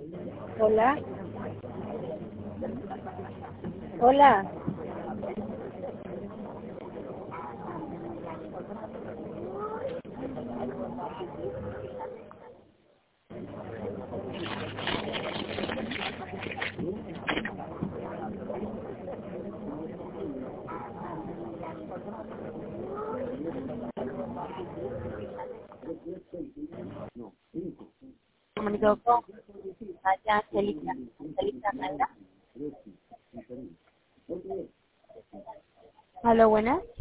Hola. Hola. Comunicó con Naya Angélica. Angélica Naya. Aló, buenas.